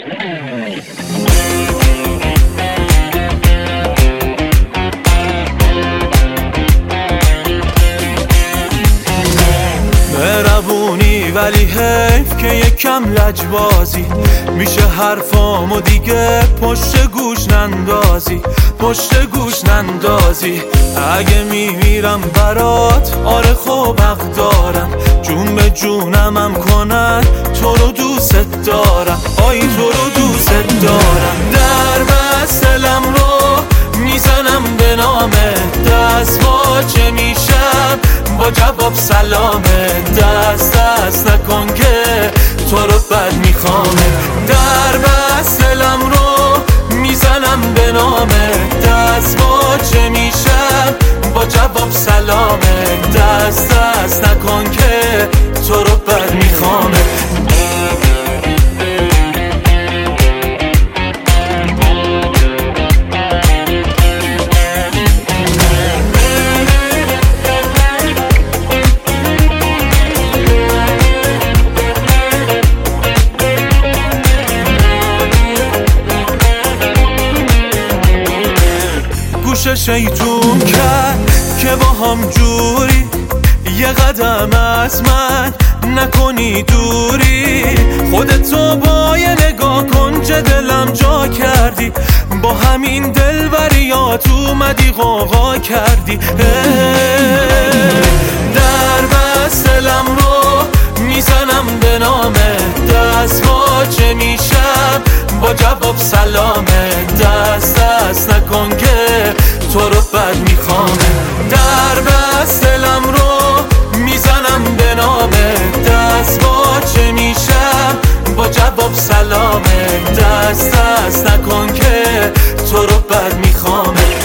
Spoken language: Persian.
مهربونی ولی حیف که یکم لجبازی میشه حرفامو دیگه پشت گوش نندازی، پشت گوش نندازی. اگه میمیرم برات آره خب حق دارم، جون به جونمم کنن تو رو دوست دارم، آی تو رو دوست دارم. در بستلم رو میزنم به نامه، دست واچه میشم با جواب سلامه. دست نکن که تو رو بد میخوامه. در بستلم رو میزنم به نامه، دست واچه میشم با جواب سلامه. دست نکن که تو رو بد میخوامه. گوش شیطون کرد که با هم جوری، یه قدم از من نکنی دوری. خودتو با یه نگاه کن چه دلم جا کردی، با همین دلبریات اومدی غوغا کردی. در بستلم رو میزنم به نامه، دست واچه میشم با جواب سلامه. دست نکن که تو رو بد میخوامه. در بستلم رو میزنم به نامه، دست واچه میشم با جواب سلامه. دست نکن که تو رو بد میخوامه.